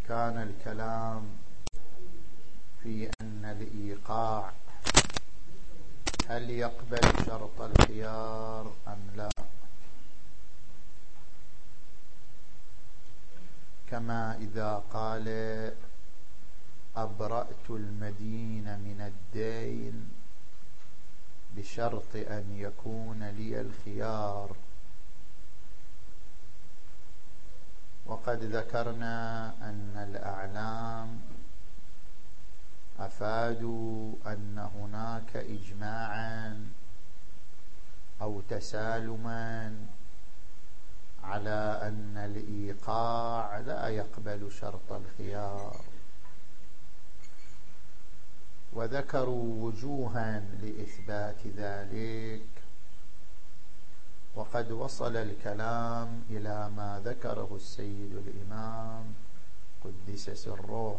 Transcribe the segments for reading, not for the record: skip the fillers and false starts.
كان الكلام في أن الإيقاع هل يقبل شرط الخيار أم لا، كما إذا قال أبرأت المدين من الدين بشرط أن يكون لي الخيار. وقد ذكرنا أن الأعلام أفادوا أن هناك إجماعا أو تسالما على أن الإيقاع لا يقبل شرط الخيار، وذكروا وجوها لإثبات ذلك، وقد وصل الكلام إلى ما ذكره السيد الإمام قدس سره،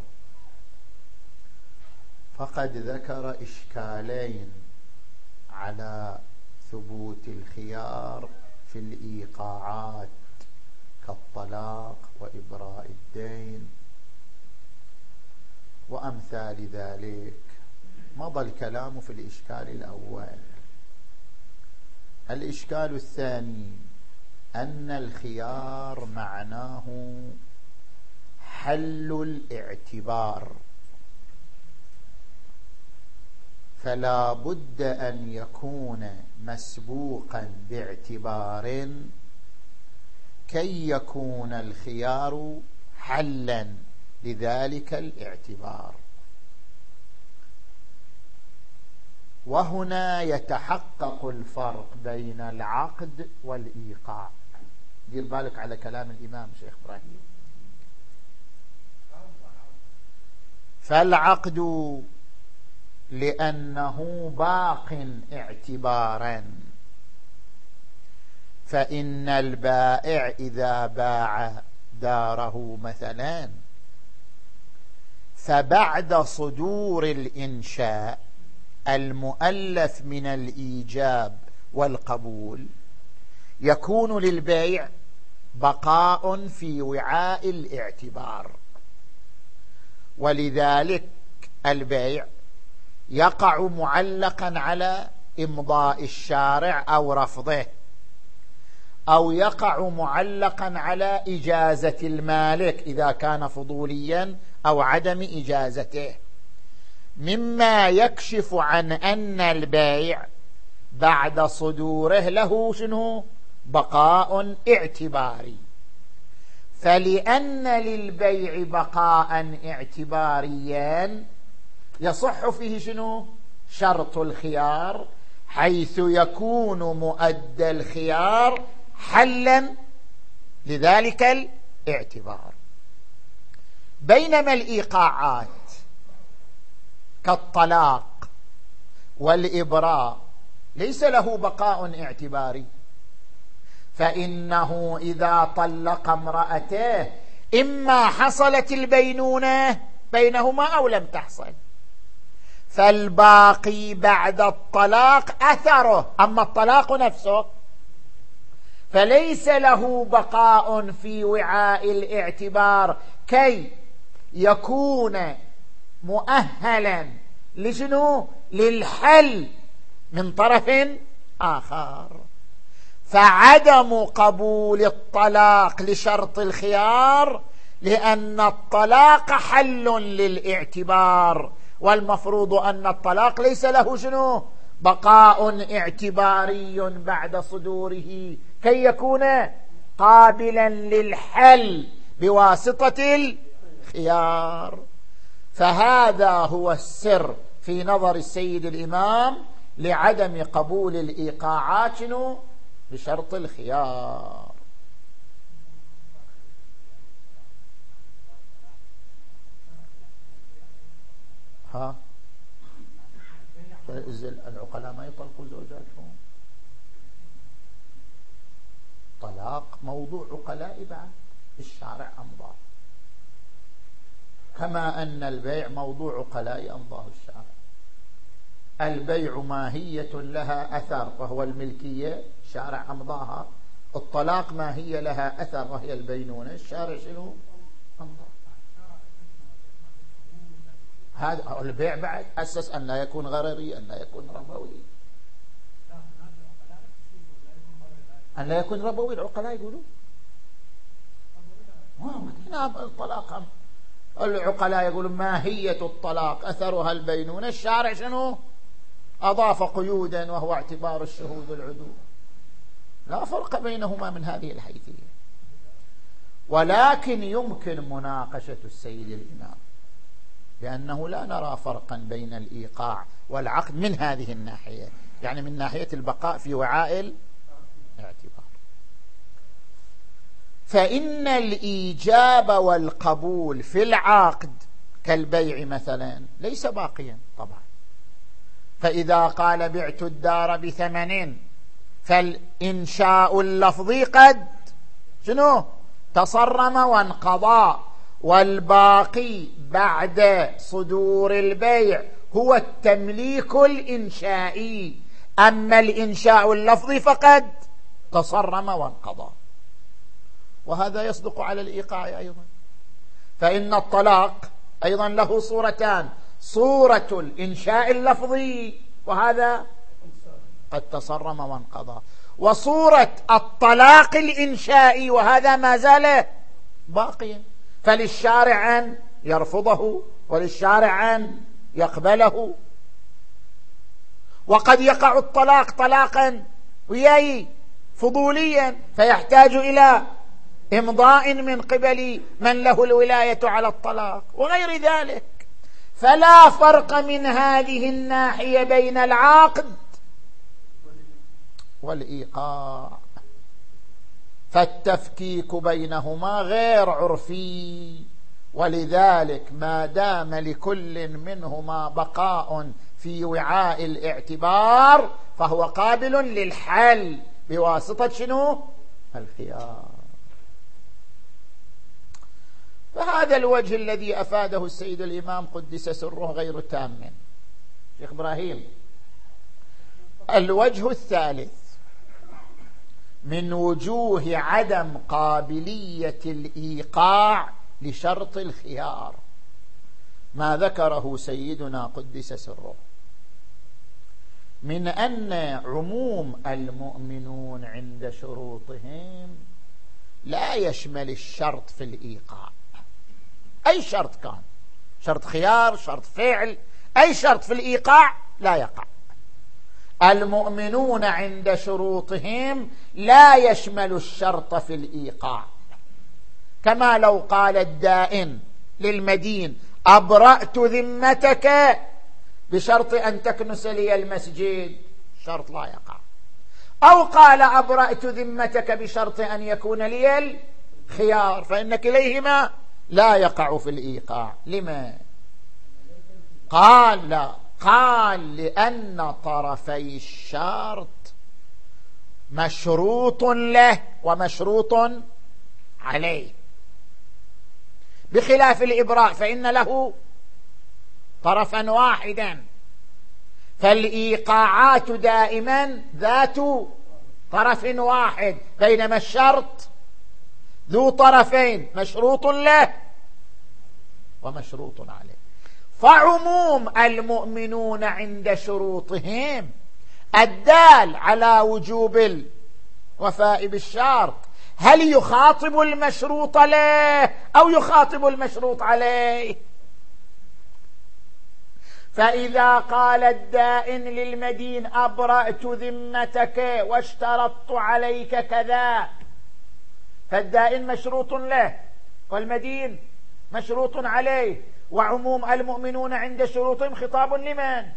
فقد ذكر إشكالين على ثبوت الخيار في الإيقاعات كالطلاق وإبراء الدين وأمثال ذلك. مضى الكلام في الإشكال الأول. الإشكال الثاني أن الخيار معناه حل الاعتبار، فلا بد أن يكون مسبوقا باعتبار كي يكون الخيار حلا لذلك الاعتبار. وهنا يتحقق الفرق بين العقد والإيقاع. دير بالك على كلام الإمام شيخ إبراهيم. فالعقد لأنه باق اعتبارا، فإن البائع إذا باع داره مثلا فبعد صدور الإنشاء المؤلف من الإيجاب والقبول يكون للبيع بقاء في وعاء الاعتبار، ولذلك البيع يقع معلقا على إمضاء الشارع أو رفضه، أو يقع معلقا على إجازة المالك إذا كان فضوليا أو عدم إجازته، مما يكشف عن أن البيع بعد صدوره له شنو؟ بقاء اعتباري. فلأن للبيع بقاء اعتباريا يصح فيه شنو؟ شرط الخيار، حيث يكون مؤدى الخيار حلا لذلك الاعتبار. بينما الإيقاعات كالطلاق والإبراء ليس له بقاء اعتباري، فإنه إذا طلق امرأته إما حصلت البينونة بينهما أو لم تحصل، فالباقي بعد الطلاق أثره، أما الطلاق نفسه فليس له بقاء في وعاء الاعتبار كي يكون مؤهلا لشنو؟ للحل من طرف آخر. فعدم قبول الطلاق لشرط الخيار لأن الطلاق حل للاعتبار، والمفروض أن الطلاق ليس له شنو؟ بقاء اعتباري بعد صدوره كي يكون قابلا للحل بواسطة الخيار. فهذا هو السر في نظر السيد الإمام لعدم قبول الإيقاعات شنو؟ بشرط الخيار. ها العقلاء ما يطلقوا زوجاتهم، طلاق موضوع عقلاء بعد الشارع أمضاه، كما أن البيع موضوع عقلاء أمضاه الشارع. البيع ماهية لها أثر وهو الملكية، الشارع أمضاها. الطلاق ما هي لها أثر وهي البينونة، الشارع شنو؟ أمضاها. هذا البيع بعد أسس أن لا يكون غرري، أن لا يكون ربوي، أن لا يكون ربوي. العقلاء يقولون الطلاق، العقلاء يقولون ماهية الطلاق أثرها البينونة. الشارع شنو أضاف قيودا وهو اعتبار الشهود العدول، لا فرق بينهما من هذه الحيثية. ولكن يمكن مناقشة السيد الإمام، لأنه لا نرى فرقا بين الإيقاع والعقد من هذه الناحية، يعني من ناحية البقاء في وعاء الاعتبار. فإن الإيجاب والقبول في العقد كالبيع مثلا ليس باقيا طبعا. فإذا قال بعت الدار ب8، فالإنشاء اللفظي قد شنو تصرم وانقضى، والباقي بعد صدور البيع هو التمليك الإنشائي، أما الإنشاء اللفظي فقد تصرم وانقضى. وهذا يصدق على الإيقاع أيضا. فإن الطلاق أيضا له صورتان: صورة الإنشاء اللفظي وهذا قد تصرم وانقضى، وصورة الطلاق الإنشائي وهذا ما زال باقيا. فللشارع أن يرفضه وللشارع أن يقبله. وقد يقع الطلاق طلاقا وياي فضوليا فيحتاج إلى إمضاء من قبل من له الولاية على الطلاق وغير ذلك. فلا فرق من هذه الناحية بين العقد والإيقاع، فالتفكيك بينهما غير عرفي، ولذلك ما دام لكل منهما بقاء في وعاء الاعتبار فهو قابل للحل بواسطة شنو؟ الخيار. فهذا الوجه الذي أفاده السيد الإمام قدس سره غير تام. شيخ إبراهيم، الوجه الثالث من وجوه عدم قابلية الإيقاع لشرط الخيار ما ذكره سيدنا قدس سره من أن عموم المؤمنون عند شروطهم لا يشمل الشرط في الإيقاع. أي شرط كان، شرط خيار، شرط فعل، أي شرط في الإيقاع لا يقع. المؤمنون عند شروطهم لا يشمل الشرط في الإيقاع، كما لو قال الدائن للمدين أبرأت ذمتك بشرط أن تكنس لي المسجد، شرط لا يقع. أو قال أبرأت ذمتك بشرط أن يكون لي الخيار، فإن كليهما لا يقع في الإيقاع. لما؟ قال لا، قال لأن طرفي الشرط مشروط له ومشروط عليه، بخلاف الإبراء فإن له طرفا واحدا، فالإيقاعات دائما ذات طرف واحد، بينما الشرط ذو طرفين مشروط له ومشروط عليه. فعموم المؤمنون عند شروطهم الدال على وجوب الوفاء بالشرط هل يخاطب المشروط له أو يخاطب المشروط عليه؟ فإذا قال الدائن للمدين أبرأت ذمتك واشترطت عليك كذا، فالدائن مشروط له والمدين مشروط عليه، وعموم المؤمنون عند شروطهم خطاب لمن؟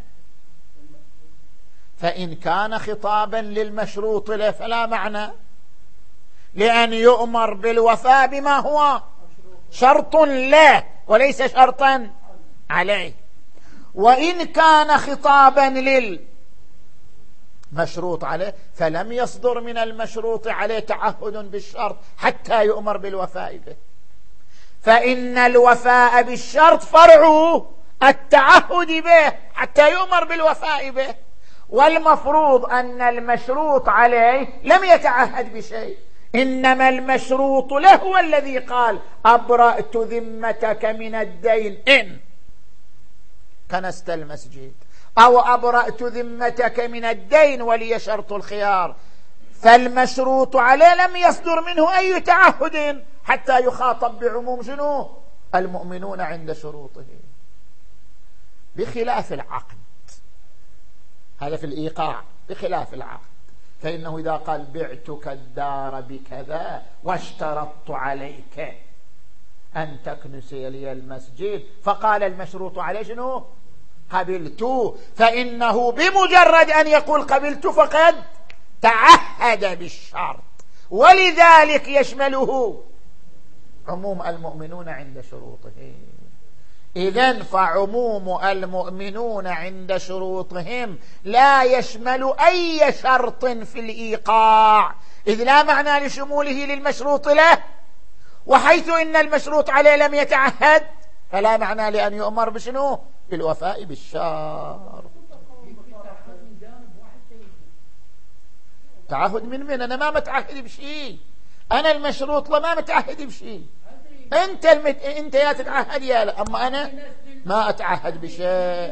فإن كان خطابا للمشروط له فلا معنى لأن يؤمر بالوفاء بما هو شرط له وليس شرطا عليه. وإن كان خطابا للمشروط عليه فلم يصدر من المشروط عليه تعهد بالشرط حتى يؤمر بالوفاء به، فإن الوفاء بالشرط فرع التعهد به حتى يؤمر بالوفاء به، والمفروض أن المشروط عليه لم يتعهد بشيء، إنما المشروط له هو الذي قال أبرأت ذمتك من الدين إن كنست المسجد، أو أبرأت ذمتك من الدين ولي شرط الخيار، فالمشروط عليه لم يصدر منه أي تعهد حتى يخاطب بعموم شنو؟ المؤمنون عند شروطه، بخلاف العقد. هذا في الإيقاع. بخلاف العقد، فإنه إذا قال بعتك الدار بكذا واشترطت عليك أن تكنسي لي المسجد، فقال المشروط عليه شنو؟ قبلت، فإنه بمجرد أن يقول قبلت فقد تعهد بالشرط، ولذلك يشمله عموم المؤمنون عند شروطهم. إذن فعموم المؤمنون عند شروطهم لا يشمل أي شرط في الإيقاع، إذ لا معنى لشموله للمشروط له، وحيث إن المشروط عليه لم يتعهد فلا معنى لأن يؤمر بشنو؟ بالوفاء بالشرط. تعهد من أنا ما متعهد بشيء، أنا المشروط ما متعهد بشيء، أنت يا تتعهد يا لا، أما أنا ما أتعهد بشيء.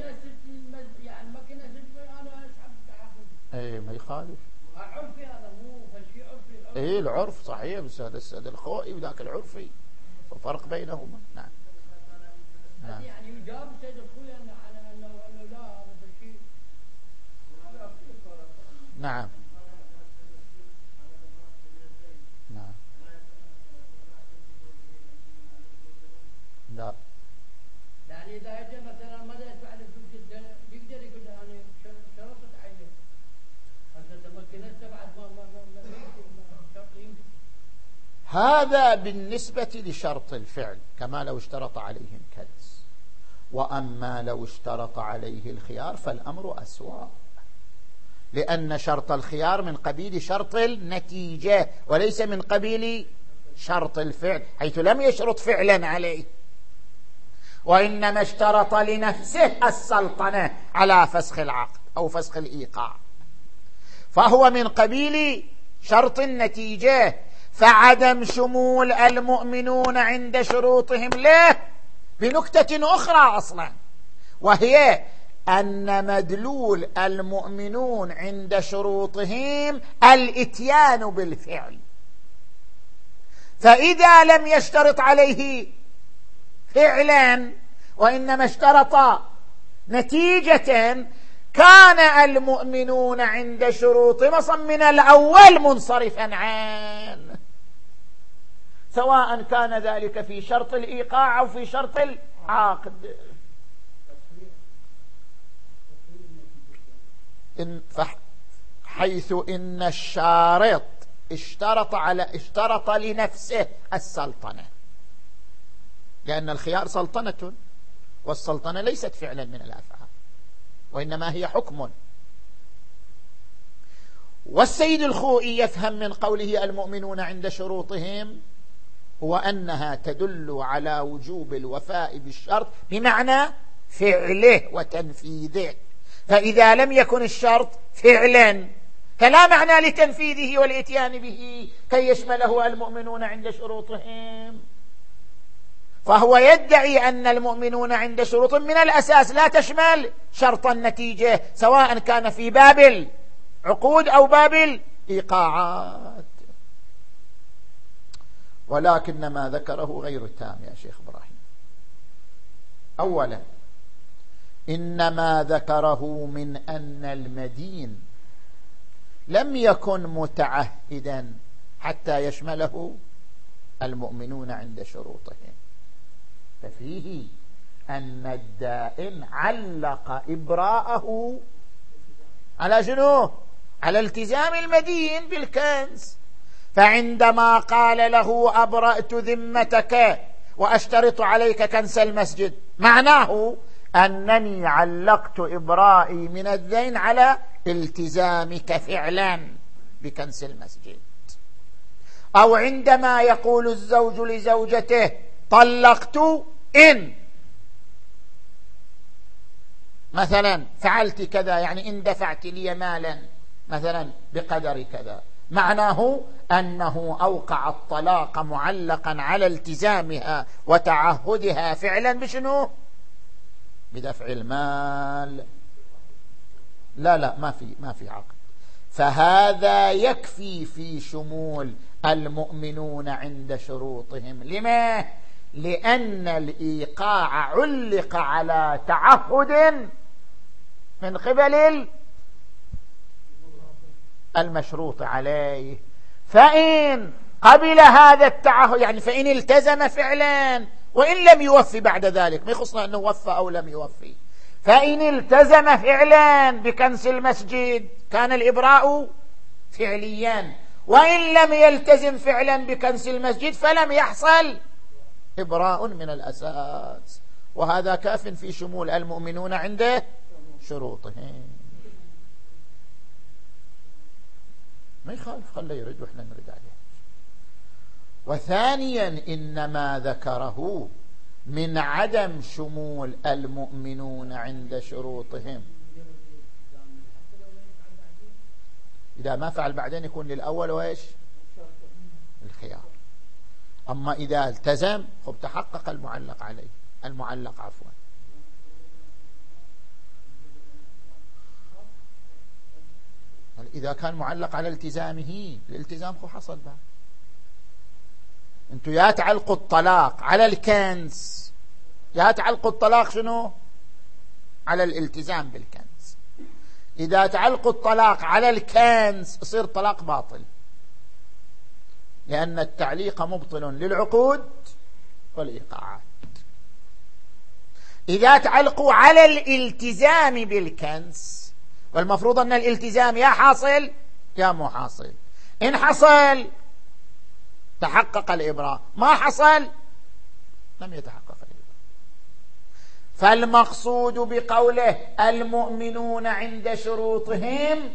إيه ما يخالف، إيه العرف صحيح، بس هذا السد الخوئي وذاك العرفي فرق بينهما. نعم نعم. يعني يجاب السيد الخوئي على أنه لا هذا الشيء. نعم نعم. لا يعني إذا أجى مثلا ماذا يدفع له فلوس جدا يقدر يقول أنا شرطت عليه أنت تمكنت بعد ما شرط يمكن. هذا بالنسبة لشرط الفعل، كما لو اشترط عليه الكنس. وأما لو اشترط عليه الخيار فالأمر أسوأ، لأن شرط الخيار من قبيل شرط النتيجة وليس من قبيل شرط الفعل، حيث لم يشرط فعلا عليه، وإنما اشترط لنفسه السلطنة على فسخ العقد أو فسخ الإيقاع، فهو من قبيل شرط النتيجة. فعدم شمول المؤمنون عند شروطهم له بنكتة أخرى أصلا، وهي أن مدلول المؤمنون عند شروطهم الإتيان بالفعل، فإذا لم يشترط عليه فعلا وإنما اشترط نتيجة، كان المؤمنون عند شروطهم من الأول منصرفا عنه، سواء كان ذلك في شرط الإيقاع أو في شرط العقد. حيث إن الشارط اشترط لنفسه السلطنة، لأن الخيار سلطنة، والسلطنة ليست فعلا من الأفعال وإنما هي حكم. والسيد الخوئي يفهم من قوله المؤمنون عند شروطهم هو أنها تدل على وجوب الوفاء بالشرط بمعنى فعله وتنفيذه، فإذا لم يكن الشرط فعلا فلا معنى لتنفيذه والإتيان به كي يشمله المؤمنون عند شروطهم. فهو يدعي أن المؤمنون عند شروط من الأساس لا تشمل شرط النتيجة، سواء كان في باب العقود أو باب الإيقاعات. ولكن ما ذكره غير تام يا شيخ إبراهيم. أولا إنما ذكره من أن المدين لم يكن متعهدا حتى يشمله المؤمنون عند شروطهم، ففيه أن الدائن علق إبراءه على شنو؟ على التزام المدين بالكنس. فعندما قال له أبرأت ذمتك وأشترط عليك كنس المسجد، معناه أنني علقت إبرائي من الدين على التزامك فعلا بكنس المسجد. أو عندما يقول الزوج لزوجته طلقت إن مثلا فعلت كذا، يعني إن دفعت لي مالا مثلا بقدر كذا، معناه أنه أوقع الطلاق معلقا على التزامها وتعهدها فعلا بشنو؟ بدفع المال. لا ما في عقد. فهذا يكفي في شمول المؤمنون عند شروطهم. لما؟ لأن الإيقاع علق على تعهد من قبل المشروط عليه. فإن قبل هذا التعهد، يعني فإن التزم فعلا وإن لم يوفي بعد ذلك، ما يخصنا أنه وفى أو لم يوفي، فإن التزم فعلا بكنس المسجد كان الإبراء فعليا، وإن لم يلتزم فعلا بكنس المسجد فلم يحصل إبراء من الأساس. وهذا كاف في شمول المؤمنون عند شروطهم. ما يخالف، خليه يرد وإحنا نرد عليه. وثانيا إنما ذكره من عدم شمول المؤمنون عند شروطهم. إذا ما فعل بعدين يكون للأول وإيش؟ الخيار. أما إذا التزم خب تحقق المعلق عليه، المعلق عفوا. إذا كان معلق على التزامه، الالتزام خو حصل بعد. انتوا يا تعلقوا الطلاق على الكنز، يا تعلقوا الطلاق شنو؟ على الالتزام بالكنز. إذا تعلقوا الطلاق على الكنز يصير طلاق باطل، لأن التعليق مبطل للعقود والإيقاعات. إذا تعلقوا على الالتزام بالكنز، والمفروض أن الالتزام يا حاصل يا مو حاصل، إن حصل تحقق الإبراء، ما حصل لم يتحقق الإبراء. فالمقصود بقوله المؤمنون عند شروطهم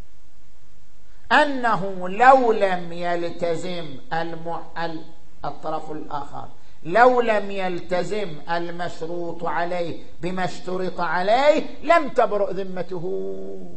أنه لو لم يلتزم الطرف الآخر، لو لم يلتزم المشروط عليه بما اشترط عليه لم تبرؤ ذمته.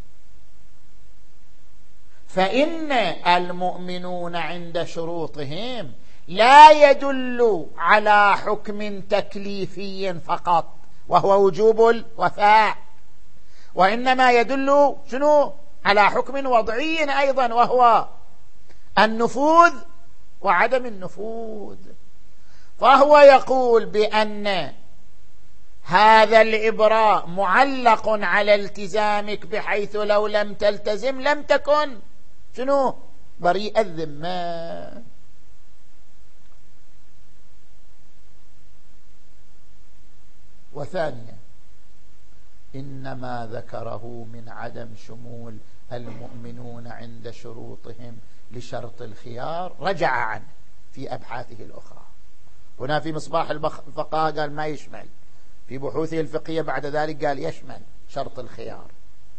فإن المؤمنون عند شروطهم لا يدل على حكم تكليفي فقط وهو وجوب الوفاء، وإنما يدل شنو؟ على حكم وضعي أيضا وهو النفوذ وعدم النفوذ. فهو يقول بأن هذا الإبراء معلق على التزامك، بحيث لو لم تلتزم لم تكن شنو؟ بريء الذمة. وثانيا إنما ذكره من عدم شمول المؤمنون عند شروطهم لشرط الخيار رجع عنه في أبحاثه الأخرى. هنا في مصباح الفقهاء قال ما يشمل، في بحوثه الفقهية بعد ذلك قال يشمل شرط الخيار،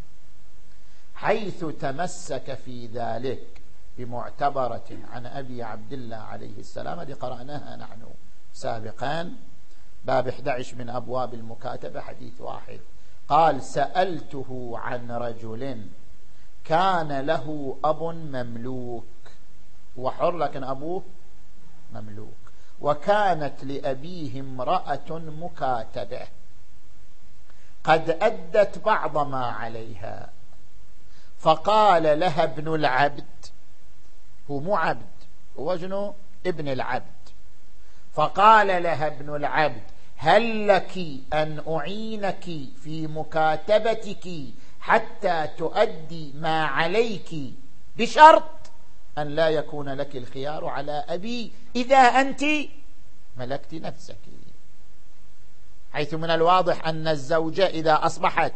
حيث تمسك في ذلك بمعتبرة عن أبي عبد الله عليه السلام، هذه قرأناها نحن سابقا، باب 11 من أبواب المكاتبة، حديث واحد. قال سألته عن رجل كان له أب مملوك، وحر لكن أبوه مملوك، وكانت لأبيه امرأة مكاتبة قد أدت بعض ما عليها، فقال لها ابن العبد، هو مو عبد، هو شنو؟ ابن العبد. فقال لها ابن العبد هل لك أن أعينك في مكاتبتك حتى تؤدي ما عليك، بشرط أن لا يكون لك الخيار على أبي إذا أنت ملكت نفسك. حيث من الواضح أن الزوجة إذا أصبحت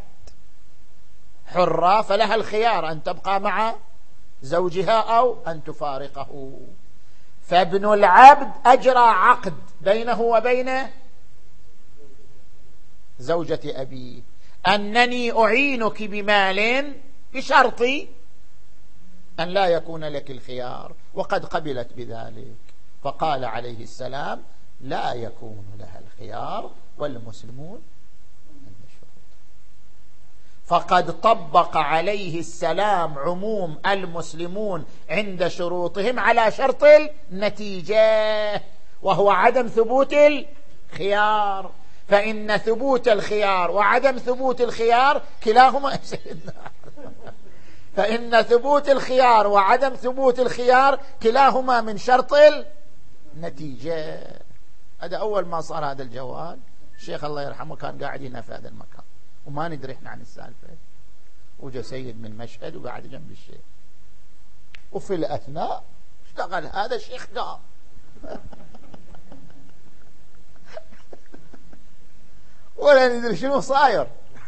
حرة فلها الخيار أن تبقى مع زوجها أو أن تفارقه. فابن العبد أجرى عقد بينه وبين زوجة أبيه أنني أعينك بمال بشرط أن لا يكون لك الخيار، وقد قبلت بذلك. فقال عليه السلام لا يكون لها الخيار والمسلمون عند الشروط. فقد طبق عليه السلام عموم المسلمون عند شروطهم على شرط النتيجة، وهو عدم ثبوت الخيار. فإن ثبوت الخيار وعدم ثبوت الخيار كلاهما فإن ثبوت الخيار وعدم ثبوت الخيار كلاهما من شرط النتيجة. هذا أول ما صار هذا الجوال الشيخ الله يرحمه كان قاعد هنا في هذا المكان وما ندري احنا عن السالفة، وجا سيد من مشهد وقاعد جنب الشيخ، وفي الأثناء اشتغل هذا الشيخ قام ولا ندري شنو صاير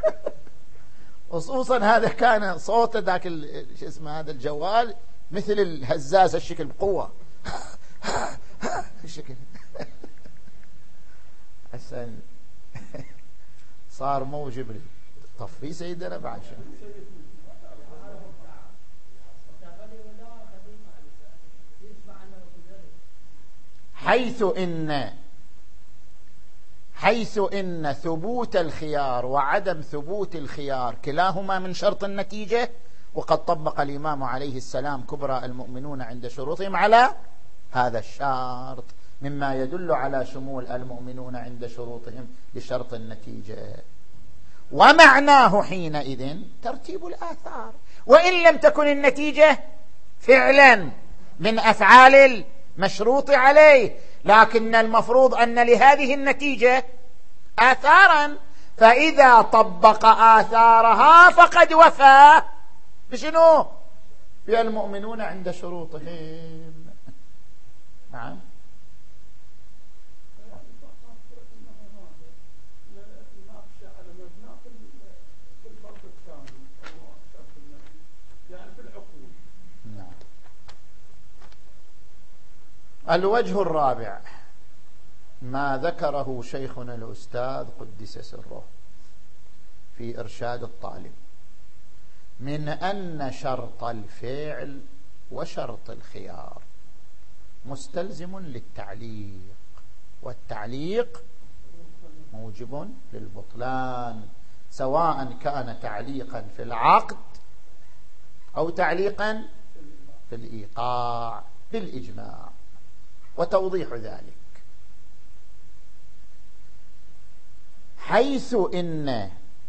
خصوصا هذا كان صوته ذاك شو اسمه هذا الجوال مثل الهزاز الشكل بقوة الشكل حسن صار موجب لي طفي سيدنا بعد شيء. حيث إن ثبوت الخيار وعدم ثبوت الخيار كلاهما من شرط النتيجة، وقد طبق الإمام عليه السلام كبرى المؤمنون عند شروطهم على هذا الشرط، مما يدل على شمول المؤمنون عند شروطهم لشرط النتيجة. ومعناه حينئذ ترتيب الآثار، وإن لم تكن النتيجة فعلا من أفعال المشروط عليه، لكن المفروض أن لهذه النتيجة آثارا، فإذا طبق آثارها فقد وفى بشنو؟ بالمؤمنون عند شروطهم. نعم. الوجه الرابع ما ذكره شيخنا الأستاذ قدس سره في إرشاد الطالب من أن شرط الفعل وشرط الخيار مستلزم للتعليق، والتعليق موجب للبطلان، سواء كان تعليقا في العقد أو تعليقا في الإيقاع بالإجماع. وتوضيح ذلك حيث إن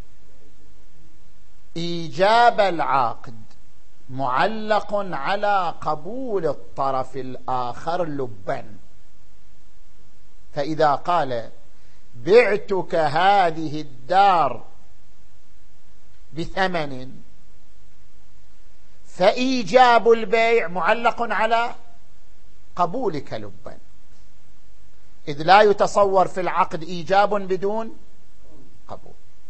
إيجاب العقد معلق على قبول الطرف الآخر لبا، فإذا قال بعتك هذه الدار ب8 فإيجاب البيع معلق على قبولك لبا، إذ لا يتصور في العقد إيجاب بدون قبول.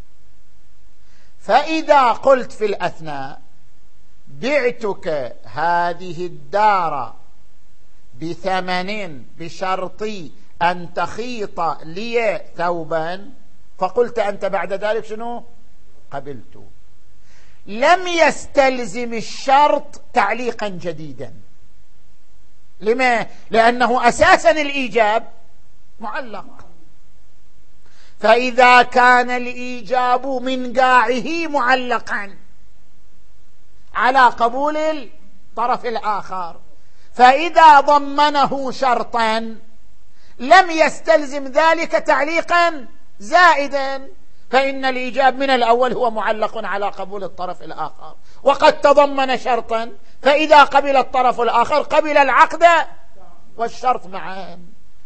فإذا قلت في الأثناء بعتك هذه الدار ب8 بشرطي أن تخيط لي ثوبا، فقلت أنت بعد ذلك شنو؟ قبلت. لم يستلزم الشرط تعليقا جديدا. لما؟ لأنه أساسا الإيجاب معلق، فإذا كان الإيجاب من قاعه معلقا على قبول الطرف الآخر، فإذا ضمنه شرطا لم يستلزم ذلك تعليقا زائدا، فإن الإيجاب من الأول هو معلق على قبول الطرف الآخر، وقد تضمن شرطا، فإذا قبل الطرف الآخر قبل العقد والشرط معا.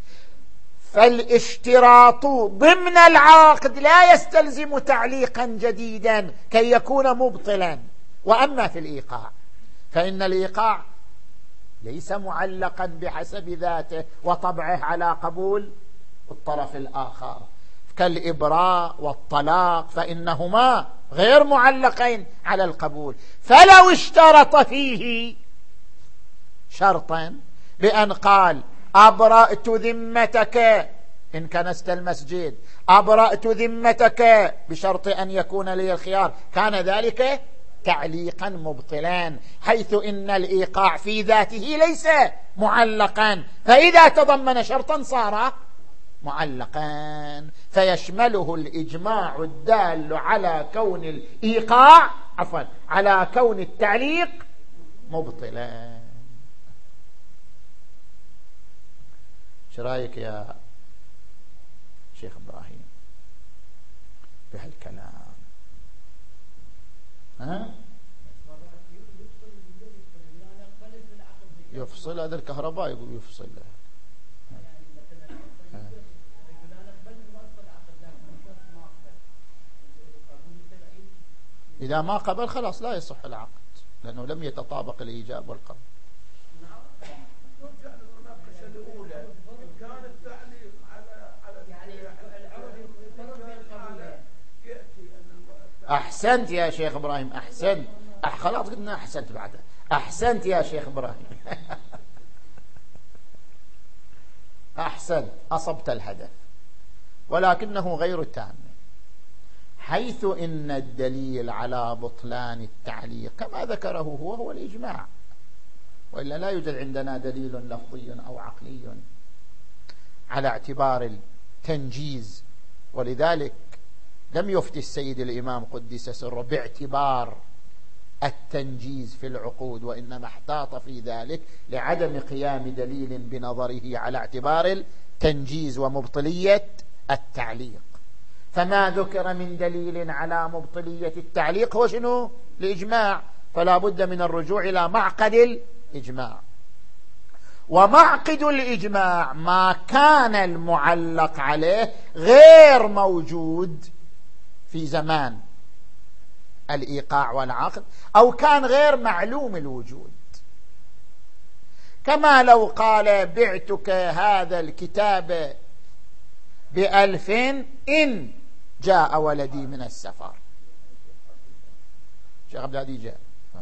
فالاشتراط ضمن العقد لا يستلزم تعليقا جديدا كي يكون مبطلا. وأما في الإيقاع فإن الإيقاع ليس معلقا بحسب ذاته وطبعه على قبول الطرف الآخر، كالإبراء والطلاق فإنهما غير معلقين على القبول. فلو اشترط فيه شرطا بأن قال أبرأت ذمتك إن كنست المسجد، أبرأت ذمتك بشرط أن يكون لي الخيار، كان ذلك تعليقا مبطلا، حيث إن الإيقاع في ذاته ليس معلقا، فإذا تضمن شرطا صار معلقا، فيشمله الإجماع الدال على كون الإيقاع على كون التعليق مبطلا. شو رأيك يا شيخ إبراهيم؟ بهالكلام. ها؟ يفصل هذا الكهرباء يقول يفصل. إذا ما قبل خلاص لا يصح العقد، لأنه لم يتطابق الإيجاب والقبول. أحسنت يا شيخ إبراهيم، أحسنت. خلاص قلنا أحسنت بعده. أحسنت يا شيخ إبراهيم. أحسنت، أصبت الهدف، ولكنه غير تام، حيث إن الدليل على بطلان التعليق كما ذكره هو الإجماع، وإلا لا يوجد عندنا دليل لفظي أو عقلي على اعتبار التنجيز. ولذلك لم يفتي السيد الإمام قدس سره باعتبار التنجيز في العقود، وإنما احتاط في ذلك لعدم قيام دليل بنظره على اعتبار التنجيز ومبطلية التعليق. فما ذكر من دليل على مبطلية التعليق هو شنو؟ الإجماع، فلا بد من الرجوع إلى معقد الإجماع. ومعقد الإجماع ما كان المعلق عليه غير موجود في زمان الإيقاع والعقد، أو كان غير معلوم الوجود، كما لو قال بعتك هذا الكتاب ب1000 إن جاء ولدي من السفر. شيخ عبد الهادي جاء.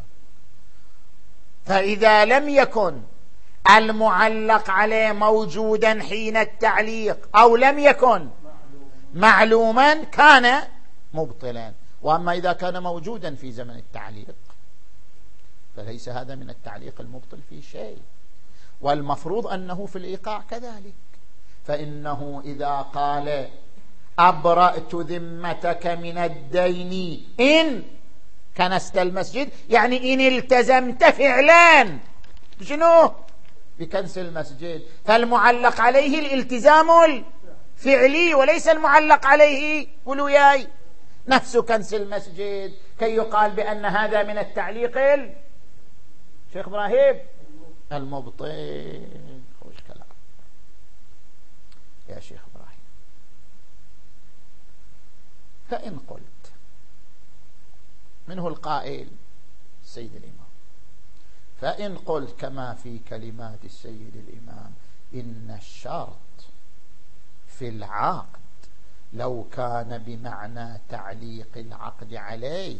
فإذا لم يكن المعلق عليه موجودا حين التعليق أو لم يكن معلوما كان مبطلا. وأما إذا كان موجودا في زمن التعليق فليس هذا من التعليق المبطل في شيء. والمفروض أنه في الإيقاع كذلك، فإنه إذا قال أبرأت ذمتك من الدين إن كنست المسجد، يعني إن التزمت فعلا شنو؟ بكنس المسجد. فالمعلق عليه الالتزام الفعلي وليس المعلق عليه ولوياي نفس كنس المسجد، كي يقال بأن هذا من التعليق شيخ إبراهيم المبطل. خوش كلام يا شيخ إبراهيم. فإن قلت، منه القائل السيد الإمام، فإن قلت كما في كلمات السيد الإمام إن الشرط في العقد لو كان بمعنى تعليق العقد عليه،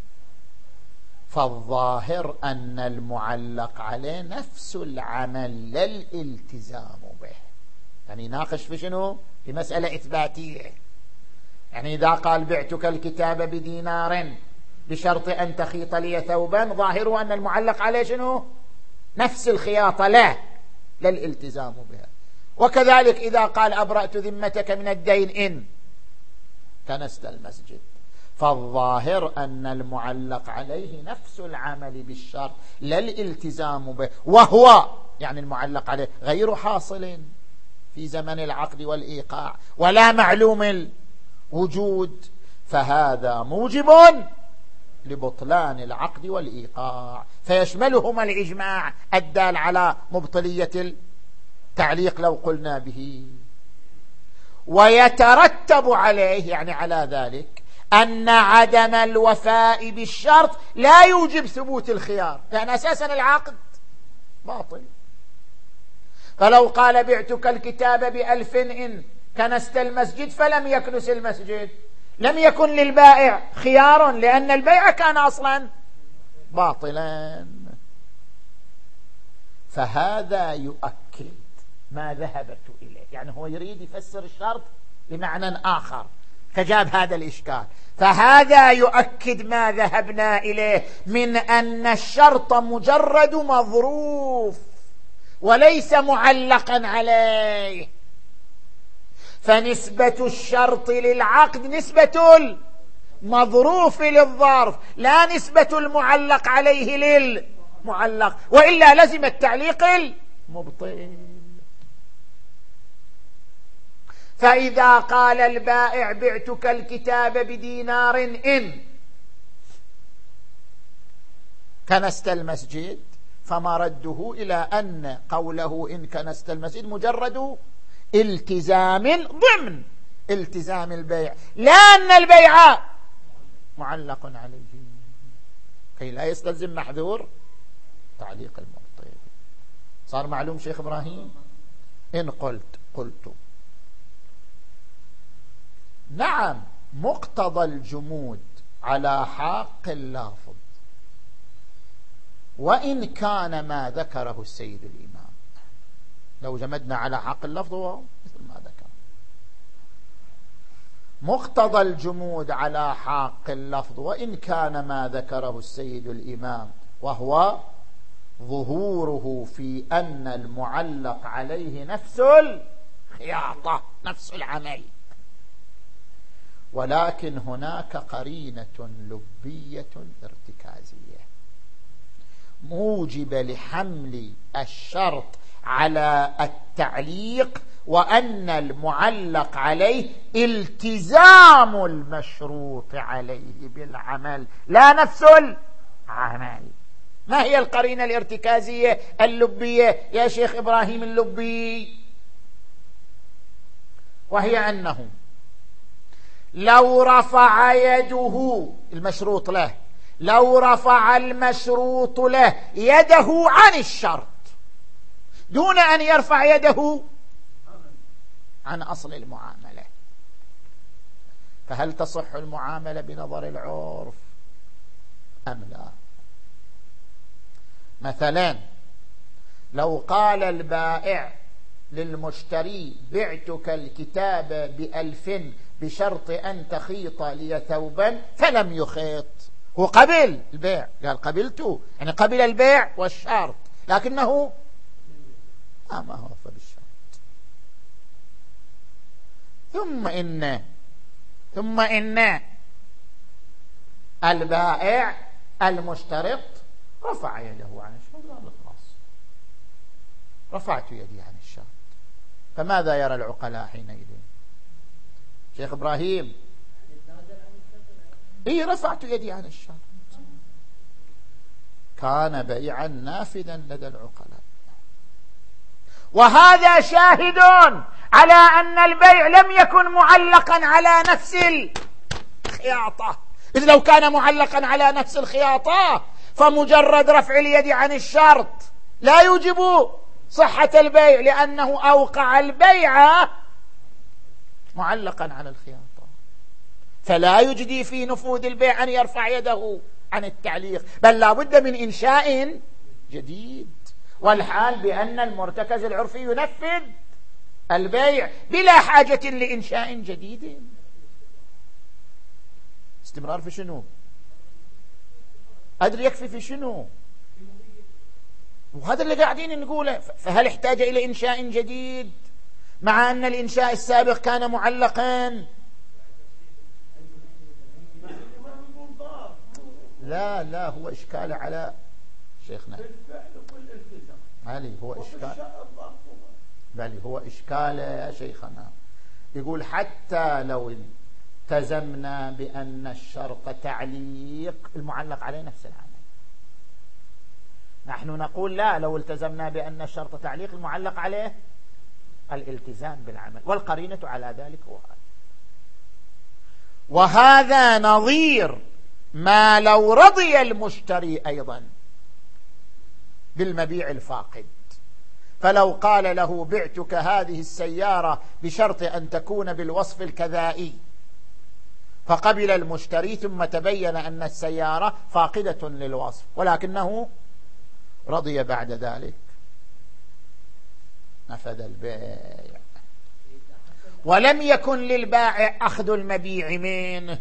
فالظاهر أن المعلق عليه نفس العمل لا الالتزام به. يعني ناقش في شنو؟ في مسألة إثباتية. يعني إذا قال بعتك الكتاب بدينار بشرط أن تخيط لي ثوبا، ظاهره أن المعلق عليه شنو؟ نفس الخياطة لا الالتزام بها. وكذلك إذا قال أبرأت ذمتك من الدين إن كنست المسجد، فالظاهر أن المعلق عليه نفس العمل بالشرط لا الالتزام به، وهو يعني المعلق عليه غير حاصل في زمن العقد والإيقاع ولا معلوم الوجود، فهذا موجب لبطلان العقد والإيقاع، فيشملهما الإجماع الدال على مبطلية التعليق لو قلنا به. ويترتب عليه يعني على ذلك أن عدم الوفاء بالشرط لا يوجب ثبوت الخيار، لأن أساسا العقد باطل. فلو قال بعتك الكتاب ب1000 إن كنست المسجد فلم يكنس المسجد، لم يكن للبائع خيار، لأن البيع كان أصلا باطلا. فهذا يؤكد ما ذهبت إليه، يعني هو يريد يفسر الشرط بمعنى آخر فجاب هذا الإشكال. فهذا يؤكد ما ذهبنا إليه من أن الشرط مجرد مظروف وليس معلقا عليه، فنسبة الشرط للعقد نسبة المظروف للظرف لا نسبة المعلق عليه للمعلق، وإلا لزم التعليق المبطل. فإذا قال البائع بعتك الكتاب بدينار إن كنست المسجد، فما رده إلى أن قوله إن كنست المسجد مجرد التزام ضمن التزام البيع، لا أن البيع معلق عليه، كي لا يستلزم محذور تعليق المبطل. صار معلوم شيخ إبراهيم؟ إن قلت نعم، مقتضى الجمود على حق اللافظ وإن كان ما ذكره السيد الإمام، لو جمدنا على حق اللفظ هو مثل ما ذكر، مقتضى الجمود على حق اللفظ وإن كان ما ذكره السيد الإمام، وهو ظهوره في أن المعلق عليه نفس الخياطة نفس العمل، ولكن هناك قرينة لبية ارتكازية موجبة لحمل الشرط على التعليق، وأن المعلق عليه التزام المشروط عليه بالعمل لا نفس العمل. ما هي القرينة الارتكازية اللبية يا شيخ إبراهيم اللبي؟ وهي أنه لو رفع يده المشروط له، لو رفع المشروط له يده عن الشرط دون أن يرفع يده عن أصل المعاملة، فهل تصح المعاملة بنظر العرف أم لا؟ مثلا لو قال البائع للمشتري بعتك الكتاب ب1000 بشرط أن تخيط لي ثوبا، فلم يخيط، هو قبل البيع، قال قبلته، يعني قبل البيع والشرط، لكنه ما هو بالشرط. ثم إن البائع المشترط رفع يده عن الشرط، قال خلاص رفعت يدي عن الشرط، فماذا يرى العقلاء حينئذ؟ شيخ إبراهيم رفعت يدي عن الشرط، كان بيعا نافذا لدى العقلاء، وهذا شاهد على أن البيع لم يكن معلقا على نفس الخياطة، إذ لو كان معلقا على نفس الخياطة فمجرد رفع اليد عن الشرط لا يوجب صحة البيع، لأنه أوقع البيع معلقا على الخياطة، فلا يجدي في نفوذ البيع أن يرفع يده عن التعليق، بل لا بد من إنشاء جديد، والحال بأن المرتكز العرفي ينفذ البيع بلا حاجة لإنشاء جديد. استمرار في شنو؟ أدري يكفي في شنو؟ وهذا اللي قاعدين نقوله. فهل احتاج إلى إنشاء جديد مع أن الإنشاء السابق كان معلقا؟ لا هو إشكال على شيخنا علي، هو إشكال، بل هو إشكال يا شيخنا، يقول حتى لو التزمنا بأن الشرط تعليق، المعلق عليه نفس العمل. نحن نقول لا، لو التزمنا بأن الشرط تعليق المعلق عليه الالتزام بالعمل، والقرينة على ذلك هو هذا. وهذا نظير ما لو رضي المشتري أيضا بالمبيع الفاقد، فلو قال له بعتك هذه السيارة بشرط أن تكون بالوصف الكذائي، فقبل المشتري ثم تبين أن السيارة فاقدة للوصف ولكنه رضي بعد ذلك، نفذ البيع، ولم يكن للبائع أخذ المبيع منه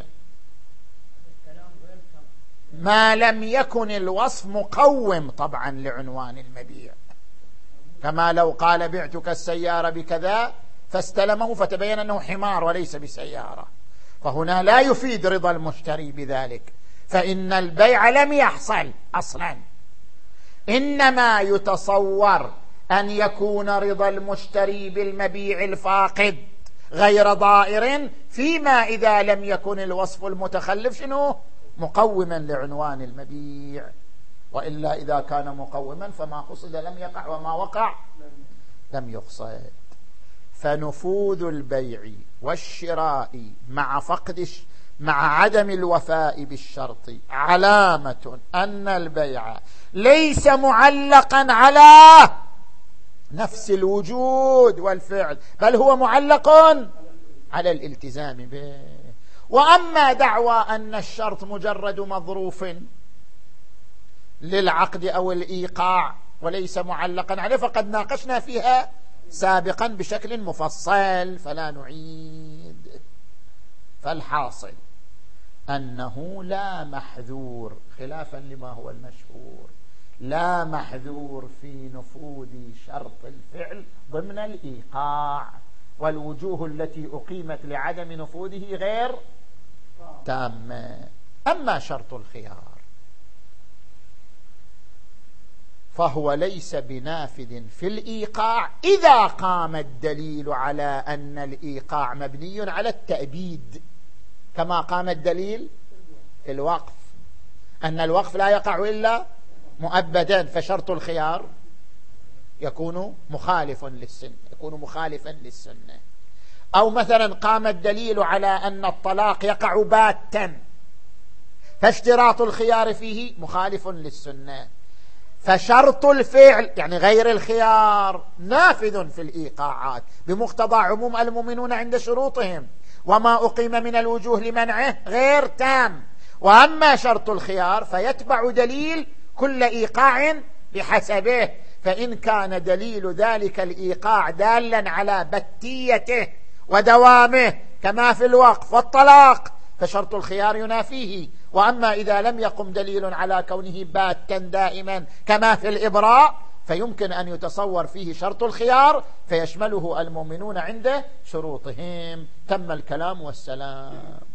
ما لم يكن الوصف مقوم طبعا لعنوان المبيع، كما لو قال بعتك السيارة بكذا فاستلمه فتبين أنه حمار وليس بسيارة، فهنا لا يفيد رضا المشتري بذلك، فإن البيع لم يحصل أصلا، إنما يتصور أن يكون رضا المشتري بالمبيع الفاقد غير ضائر، فيما إذا لم يكن الوصف المتخلف شنو؟ مقوما لعنوان المبيع. وإلا إذا كان مقوما فما قصد لم يقع، وما وقع لم يقصد. فنفوذ البيع والشراء مع عدم الوفاء بالشرط علامة أن البيع ليس معلقا على نفس الوجود والفعل، بل هو معلق على الالتزام به. وأما دعوى أن الشرط مجرد مظروف للعقد أو الإيقاع وليس معلقا عليه فقد ناقشنا فيها سابقا بشكل مفصل فلا نعيد. فالحاصل أنه لا محذور، خلافا لما هو المشهور، لا محذور في نفوذ شرط الفعل ضمن الإيقاع، والوجوه التي أقيمت لعدم نفوذه غير تامة. أما شرط الخيار فهو ليس بنافذ في الإيقاع إذا قام الدليل على أن الإيقاع مبني على التأبيد، كما قام الدليل في الوقف أن الوقف لا يقع إلا مؤبدا، فشرط الخيار يكون مخالفا للسنة. أو مثلا قام الدليل على أن الطلاق يقع باتا، فاشتراط الخيار فيه مخالف للسنة. فشرط الفعل يعني غير الخيار نافذ في الإيقاعات بمقتضى عموم المؤمنون عند شروطهم، وما أقيم من الوجوه لمنعه غير تام. وأما شرط الخيار فيتبع دليل كل إيقاع بحسبه، فإن كان دليل ذلك الإيقاع دالا على بتيته ودوامه كما في الوقف والطلاق فشرط الخيار ينافيه. وأما إذا لم يقم دليل على كونه باتا دائما كما في الإبراء فيمكن أن يتصور فيه شرط الخيار فيشمله المؤمنون عند شروطهم. تم الكلام والسلام.